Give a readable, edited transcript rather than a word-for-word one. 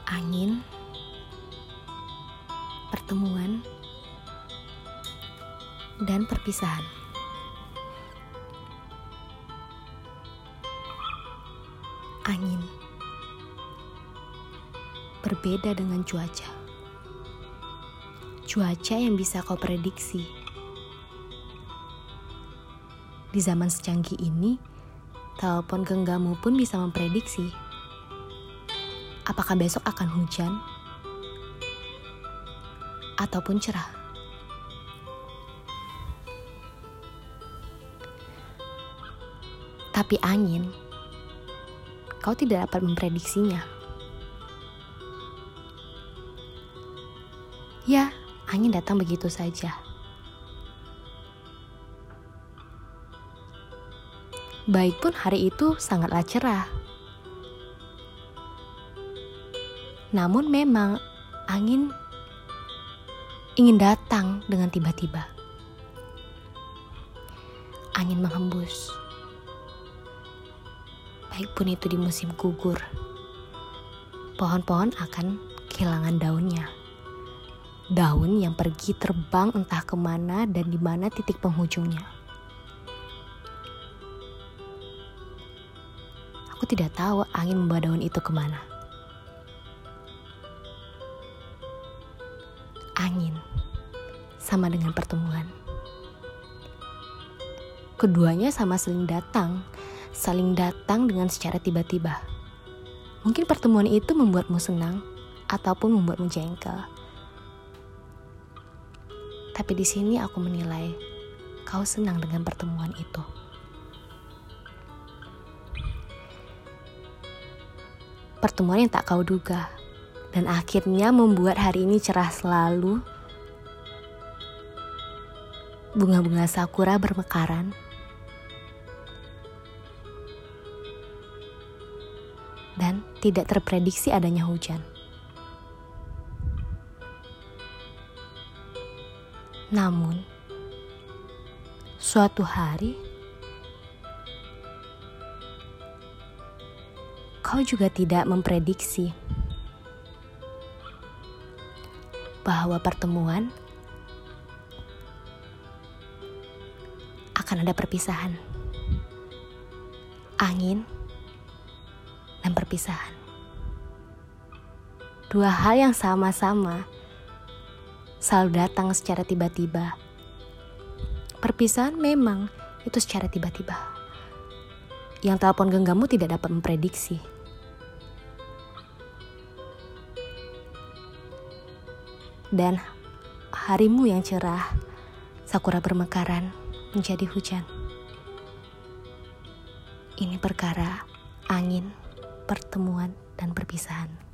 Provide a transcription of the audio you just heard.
Angin, pertemuan, dan perpisahan. Angin berbeda dengan cuaca. Cuaca yang bisa kau prediksi. Di zaman secanggih ini, telepon genggammu pun bisa memprediksi apakah besok akan hujan ataupun cerah. Tapi angin, kau tidak dapat memprediksinya. Ya, angin datang begitu saja. Baik pun hari itu sangatlah cerah. Namun memang angin ingin datang dengan tiba-tiba. Angin menghembus. Baik pun itu di musim gugur. Pohon-pohon akan kehilangan daunnya. Daun yang pergi terbang entah kemana dan di mana titik penghujungnya. Aku tidak tahu angin membawa daun itu kemana. Angin sama dengan pertemuan. Keduanya sama saling datang dengan secara tiba-tiba. Mungkin pertemuan itu membuatmu senang ataupun membuatmu jengkel. Tapi di sini aku menilai kau senang dengan pertemuan itu. Pertemuan yang tak kau duga dan akhirnya membuat hari ini cerah selalu. Bunga-bunga sakura bermekaran. Dan tidak terprediksi adanya hujan. Namun, suatu hari, kau juga tidak memprediksi bahwa pertemuan akan ada perpisahan. Angin dan perpisahan. Dua hal yang sama-sama selalu datang secara tiba-tiba. Perpisahan memang itu secara tiba-tiba. Yang telepon genggammu tidak dapat memprediksi. Dan harimu yang cerah, sakura bermekaran menjadi hujan. Ini perkara angin, pertemuan, dan perpisahan.